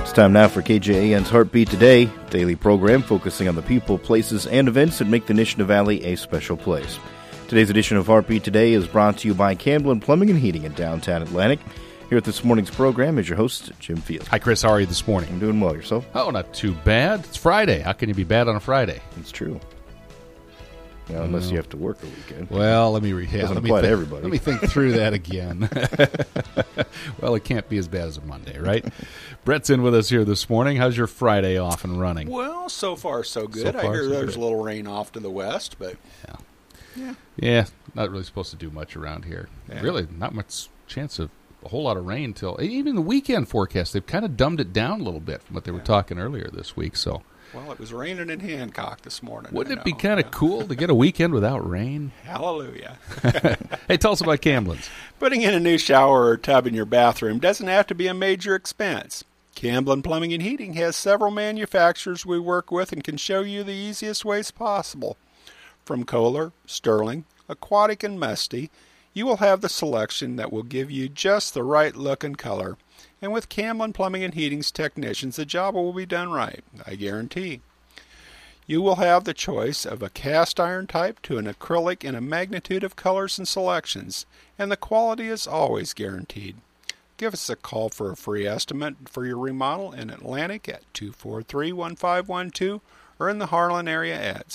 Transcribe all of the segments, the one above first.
It's time now for KJAN's Heartbeat Today, daily program focusing on the people, places, and events that make the Nishna Valley a special place. Today's edition of Heartbeat Today is brought to you by Camblin Plumbing and Heating in downtown Atlantic. Here at this morning's program is your host, Jim Field. Hi, Chris. How are you this morning? I'm doing well. Yourself? Oh, not too bad. It's Friday. How can you be bad on a Friday? It's true. Well, unless you have to work a weekend. Well, let me apply to everybody. Let me think through that again. Well, it can't be as bad as a Monday, right? Brett's in with us here this morning. How's your Friday off and running? Well, so far so good. So far, I hear so there's good. a little rain off to the west, but Yeah, not really supposed to do much around here. Yeah. Really, not much chance of a whole lot of rain till even the weekend forecast. They've kind of dumbed it down a little bit from what they were talking earlier this week. So, well, it was raining in Hancock this morning. wouldn't I it be know. kind of cool to get a weekend without rain? Hallelujah. Hey, tell us about Camblin's. Putting in a new shower or tub in your bathroom doesn't have to be a major expense. Camblin Plumbing and Heating has several manufacturers we work with and can show you the easiest ways possible. From Kohler, Sterling, Aquatic, and Musty, you will have the selection that will give you just the right look and color. And with Camblin Plumbing and Heating's technicians, the job will be done right, I guarantee. You will have the choice of a cast iron type to an acrylic in a magnitude of colors and selections, and the quality is always guaranteed. Give us a call for a free estimate for your remodel in Atlantic at 243-1512 or in the Harlan area at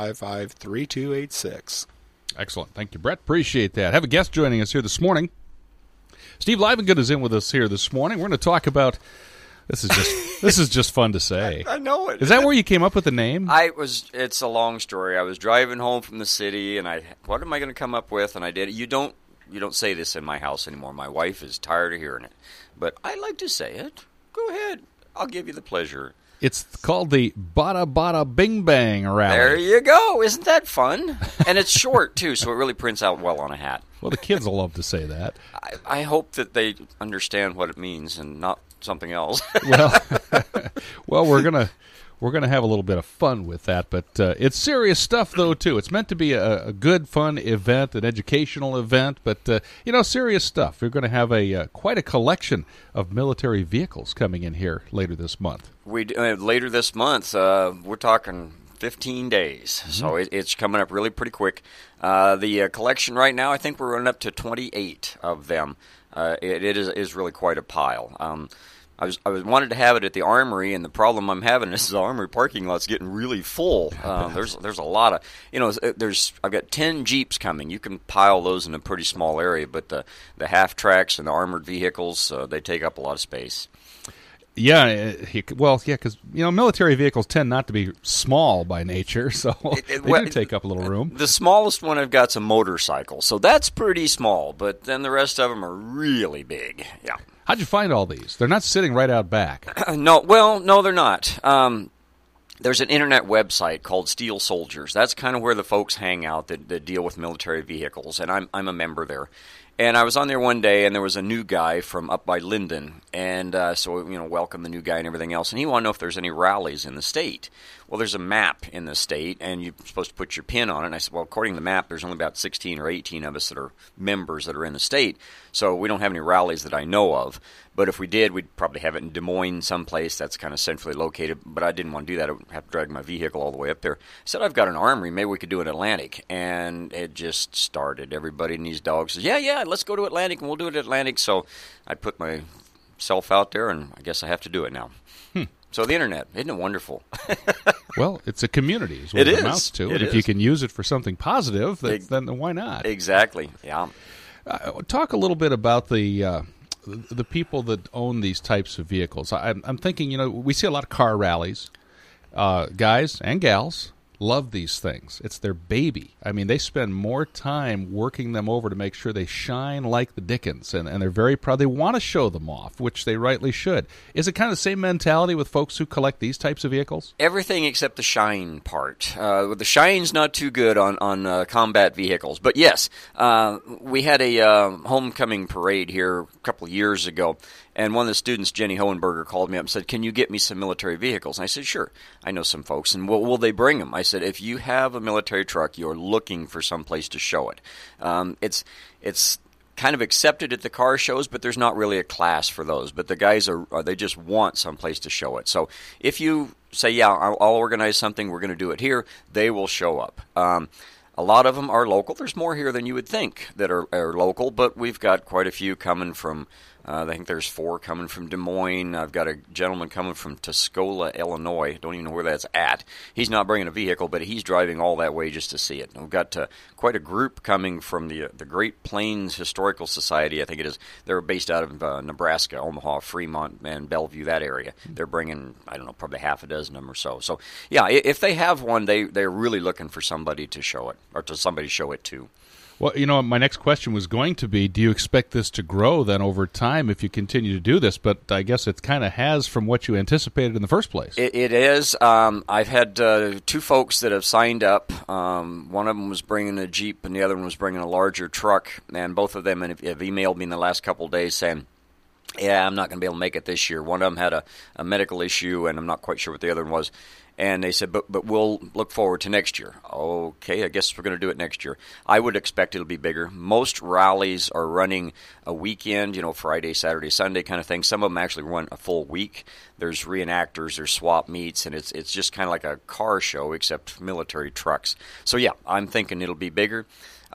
755-3286. Excellent. Thank you, Brett. Appreciate that. Have a guest joining us here this morning. Steve Livengood is in with us here this morning. We're going to talk about this is just fun to say. I know it. Is that where you came up with the name? It's a long story. I was driving home from the city, and what am I going to come up with? And I did. You don't say this in my house anymore. My wife is tired of hearing it, but I like to say it. Go ahead. I'll give you the pleasure. It's called the Bada Bada Bing Bang Rally. There you go. Isn't that fun? And it's short, too, so it really prints out well on a hat. Well, the kids will love to say that. I hope that they understand what it means and not something else. Well, we're gonna have a little bit of fun with that, but it's serious stuff though too. It's meant to be a good, fun event, an educational event, but serious stuff. We're going to have quite a collection of military vehicles coming in here later this month. Later this month, we're talking 15 days, so it's coming up really pretty quick. The collection right now, I think we're running up to 28 of them. It is really quite a pile. I wanted to have it at the Armory, and the problem I'm having is the Armory parking lot's getting really full. There's a lot of I've got 10 Jeeps coming. You can pile those in a pretty small area, but the half tracks and the armored vehicles they take up a lot of space. Yeah, because military vehicles tend not to be small by nature, so they do take up a little room. The smallest one I've got's a motorcycle, so that's pretty small, but then the rest of them are really big. Yeah. How'd you find all these? They're not sitting right out back. No, they're not. There's an internet website called Steel Soldiers. That's kind of where the folks hang out that deal with military vehicles, and I'm a member there. And I was on there one day, and there was a new guy from up by Linden, and so welcome the new guy and everything else. And he wanted to know if there's any rallies in the state. Well, there's a map in the state, and you're supposed to put your pin on it. And I said, well, according to the map, there's only about 16 or 18 of us that are members that are in the state, so we don't have any rallies that I know of. But if we did, we'd probably have it in Des Moines someplace that's kind of centrally located. But I didn't want to do that. I would have to drag my vehicle all the way up there. I said, I've got an Armory. Maybe we could do it in Atlantic. And it just started. Everybody and these dogs says, yeah, let's go to Atlantic, and we'll do it at Atlantic. So I put myself out there, and I guess I have to do it now. So the internet, isn't it wonderful? Well, it's a community is what it amounts to. And if you can use it for something positive, then why not? Exactly, yeah. Talk a little bit about the people that own these types of vehicles. I'm thinking, we see a lot of car rallies. Guys and gals love these things. It's their baby. I mean, they spend more time working them over to make sure they shine like the dickens, and they're very proud. They want to show them off, which they rightly should. Is it kind of the same mentality with folks who collect these types of vehicles? Everything except the shine part. The shine's not too good on combat vehicles. But yes, we had a homecoming parade here a couple of years ago, and one of the students, Jenny Hohenberger, called me up and said, can you get me some military vehicles? And I said, sure. I know some folks. And will they bring them? I said, if you have a military truck, you're looking for some place to show it. It's kind of accepted at the car shows, but there's not really a class for those. But the guys they just want someplace to show it. So if you say, yeah, I'll organize something, we're going to do it here, they will show up. A lot of them are local. There's more here than you would think that are local, but we've got quite a few coming from, I think there's 4 coming from Des Moines. I've got a gentleman coming from Tuscola, Illinois. Don't even know where that's at. He's not bringing a vehicle, but he's driving all that way just to see it. And we've got quite a group coming from the Great Plains Historical Society, I think it is. They're based out of Nebraska, Omaha, Fremont, and Bellevue, that area. They're bringing, I don't know, probably half a dozen of them or so. So, yeah, if they have one, they're really looking for somebody to show it, or to somebody show it to. Well, my next question was going to be, do you expect this to grow then over time if you continue to do this? But I guess it kind of has from what you anticipated in the first place. It is. I've had 2 folks that have signed up. One of them was bringing a Jeep and the other one was bringing a larger truck. And both of them have emailed me in the last couple of days saying, yeah, I'm not going to be able to make it this year. One of them had a medical issue, and I'm not quite sure what the other one was. And they said, but we'll look forward to next year. Okay, I guess we're going to do it next year. I would expect it'll be bigger. Most rallies are running a weekend, Friday, Saturday, Sunday kind of thing. Some of them actually run a full week. There's reenactors, there's swap meets, and it's just kind of like a car show except military trucks. So, yeah, I'm thinking it'll be bigger.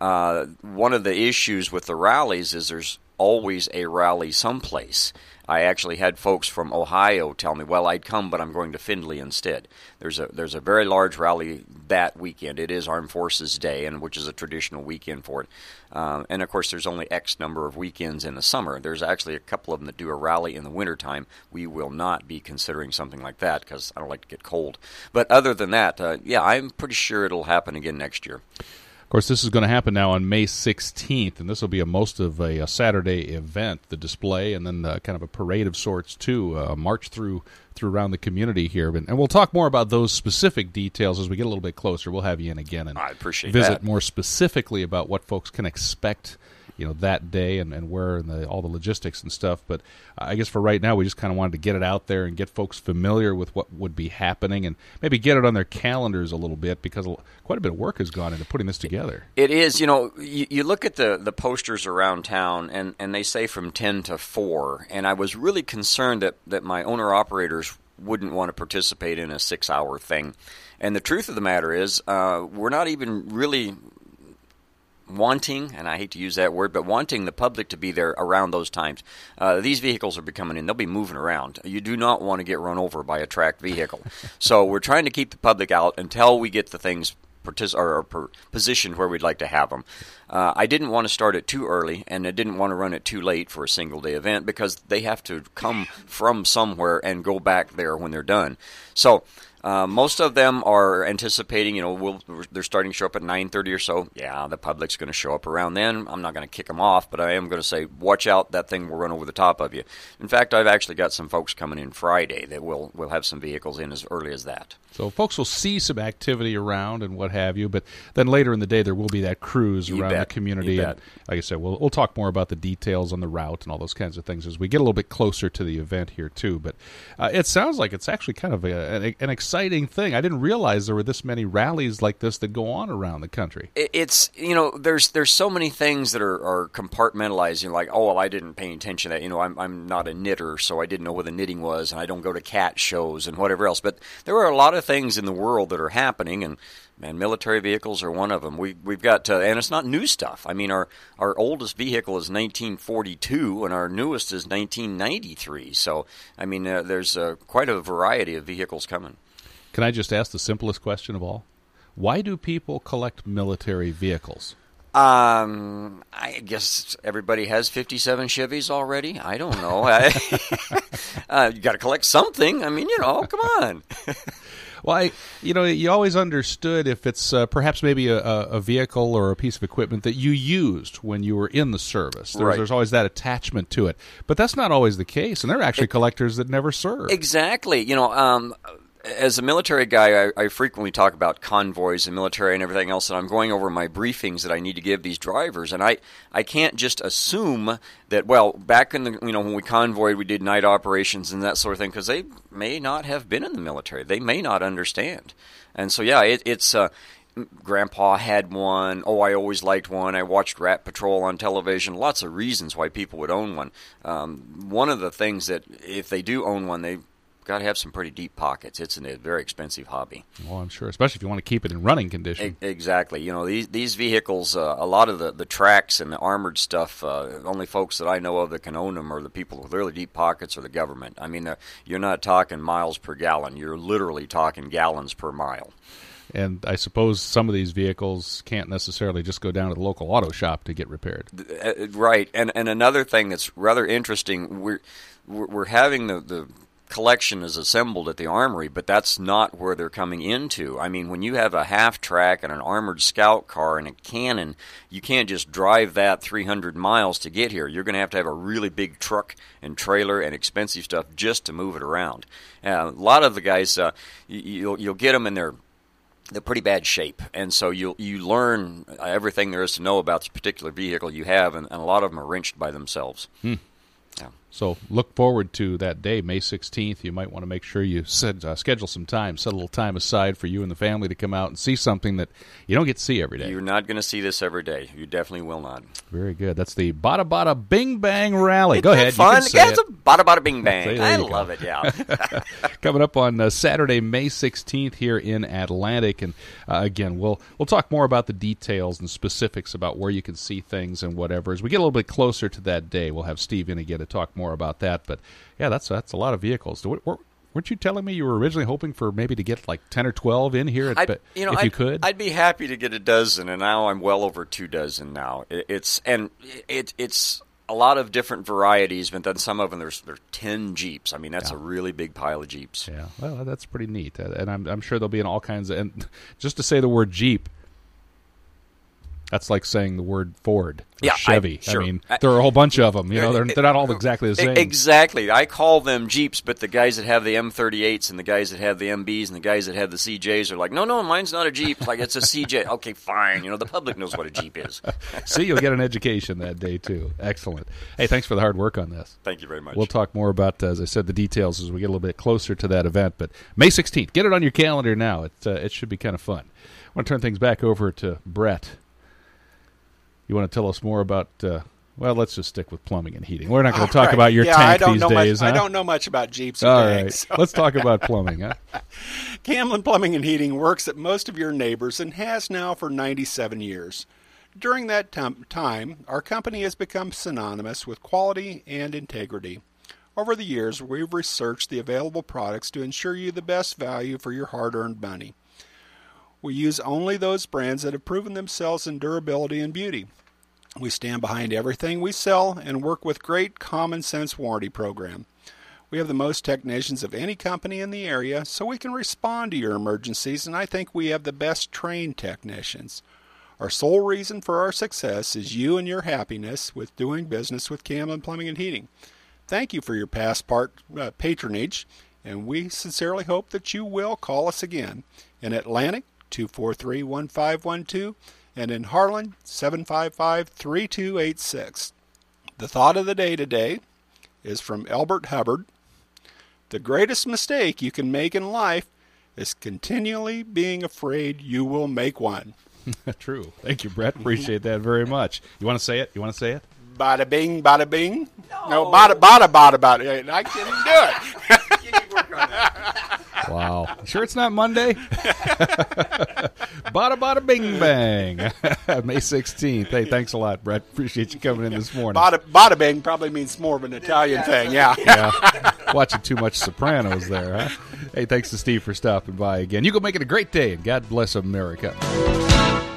One of the issues with the rallies is there's always a rally someplace. I actually had folks from Ohio tell me, well, I'd come, but I'm going to Findlay instead. There's a very large rally that weekend. It is Armed Forces Day, and which is a traditional weekend for it. And, of course, there's only X number of weekends in the summer. There's actually a couple of them that do a rally in the wintertime. We will not be considering something like that because I don't like to get cold. But other than that, yeah, I'm pretty sure it'll happen again next year. Of course, this is going to happen now on May 16th, and this will be most of a Saturday event, the display, and then kind of a parade of sorts, too, march through around the community here. And we'll talk more about those specific details as we get a little bit closer. We'll have you in again and visit more specifically about what folks can expect that day and where and all the logistics and stuff. But I guess for right now, we just kind of wanted to get it out there and get folks familiar with what would be happening and maybe get it on their calendars a little bit because quite a bit of work has gone into putting this together. It is. You look at the posters around town and they say from 10 to 4. And I was really concerned that my owner-operators wouldn't want to participate in a 6-hour thing. And the truth of the matter is we're not even really wanting, and I hate to use that word, but wanting the public to be there around those times. These vehicles are coming in. They'll be moving around. You do not want to get run over by a tracked vehicle. So we're trying to keep the public out until we get the things positioned where we'd like to have them. I didn't want to start it too early, and I didn't want to run it too late for a single-day event because they have to come from somewhere and go back there when they're done. So most of them are anticipating, they're starting to show up at 9:30 or so. Yeah, the public's going to show up around then. I'm not going to kick them off, but I am going to say, watch out, that thing will run over the top of you. In fact, I've actually got some folks coming in Friday that will have some vehicles in as early as that. So folks will see some activity around and what have you, but then later in the day there will be that cruise around the community. And like I said, we'll talk more about the details on the route and all those kinds of things as we get a little bit closer to the event here too. But it sounds like it's actually kind of an exciting thing. I didn't realize there were this many rallies like this that go on around the country. It's there's so many things that are compartmentalized. Like, oh, well, I didn't pay attention to that. I'm not a knitter, so I didn't know what the knitting was, and I don't go to cat shows and whatever else. But there are a lot of things in the world that are happening, and military vehicles are one of them. We've got and it's not new stuff. I mean, our oldest vehicle is 1942, and our newest is 1993. So, I mean, there's quite a variety of vehicles coming. Can I just ask the simplest question of all? Why do people collect military vehicles? I guess everybody has 57 Chevys already. I don't know. You got to collect something. I mean, come on. Well, you always understood if it's perhaps maybe a vehicle or a piece of equipment that you used when you were in the service. There's always that attachment to it. But that's not always the case, and there are actually collectors that never serve. Exactly. As a military guy, I frequently talk about convoys and military and everything else, and I'm going over my briefings that I need to give these drivers, and I can't just assume that, well, back in the, when we convoyed, we did night operations and that sort of thing, because they may not have been in the military. They may not understand. And so, yeah, it's Grandpa had one. Oh, I always liked one. I watched Rat Patrol on television. Lots of reasons why people would own one. One of the things that if they do own one, they've got to have some pretty deep pockets. It's a very expensive hobby. Well, I'm sure, especially if you want to keep it in running condition. Exactly. You know, these vehicles, a lot of the tracks and the armored stuff, only folks that I know of that can own them are the people with really deep pockets or the government. I mean, you're not talking miles per gallon. You're literally talking gallons per mile. And I suppose some of these vehicles can't necessarily just go down to the local auto shop to get repaired. Right. And another thing that's rather interesting, we're having the collection is assembled at the armory, but that's not where they're coming into. I mean, when you have a half-track and an armored scout car and a cannon, you can't just drive that 300 miles to get here. You're going to have a really big truck and trailer and expensive stuff just to move it around. A lot of the guys, you'll get them in they're pretty bad shape, and so you learn everything there is to know about the particular vehicle you have, and a lot of them are wrenched by themselves. Yeah. So look forward to that day, May 16th. You might want to make sure you schedule some time, set a little time aside for you and the family to come out and see something that you don't get to see every day. You're not going to see this every day. You definitely will not. Very good. That's the Bada Bada Bing Bang Rally. Go ahead. Fun? You can say it's a Bada Bada Bing Bang. I love it, yeah. Coming up on Saturday, May 16th here in Atlantic. And again, we'll talk more about the details and specifics about where you can see things and whatever. As we get a little bit closer to that day, we'll have Steve in again to talk more about that. But yeah, that's a lot of vehicles. Weren't you telling me you were originally hoping for maybe to get like 10 or 12 in here if you could? I'd be happy to get a dozen, and now I'm well over 2 dozen now. It's a lot of different varieties, but then some of them there's 10 Jeeps. I mean, that's a really big pile of Jeeps. Yeah, well, that's pretty neat, and I'm sure there'll be in all kinds of. And just to say the word Jeep, that's like saying the word Ford or Chevy. Sure. I mean, there are a whole bunch of them. You know, they're not all exactly the same. Exactly. I call them Jeeps, but the guys that have the M38s and the guys that have the MBs and the guys that have the CJs are like, no, mine's not a Jeep. Like, it's a CJ. Okay, fine. You know, the public knows what a Jeep is. See, you'll get an education that day, too. Excellent. Hey, thanks for the hard work on this. Thank you very much. We'll talk more about, as I said, the details as we get a little bit closer to that event. But May 16th, get it on your calendar now. It should be kind of fun. I want to turn things back over to Brett. You want to tell us more about, well, let's just stick with plumbing and heating. We're not going to talk about your tank these days, huh? I don't know much about Jeeps or All tanks. Right. Let's talk about plumbing, huh? Camlin Plumbing and Heating works at most of your neighbors and has now for 97 years. During that time, our company has become synonymous with quality and integrity. Over the years, we've researched the available products to ensure you the best value for your hard-earned money. We use only those brands that have proven themselves in durability and beauty. We stand behind everything we sell and work with great common sense warranty program. We have the most technicians of any company in the area, so we can respond to your emergencies, and I think we have the best trained technicians. Our sole reason for our success is you and your happiness with doing business with Camlin Plumbing and Heating. Thank you for your past patronage, and we sincerely hope that you will call us again. In Atlantic, 243-1512, and in Harlan, 755-3286. The thought of the day today is from Albert Hubbard. The greatest mistake you can make in life is continually being afraid you will make one. True. Thank you, Brett. Appreciate that very much. You want to say it? Bada bing, bada bing. No, bada, bada, bada, bada. I can't even do it. Wow. Sure it's not Monday? Bada bada bing bang. May 16th. Hey, thanks a lot, Brett. Appreciate you coming in this morning. Bada bing probably means more of an Italian thing, yeah. Watching too much Sopranos there, huh? Hey, thanks to Steve for stopping by again. You go make it a great day, and God bless America.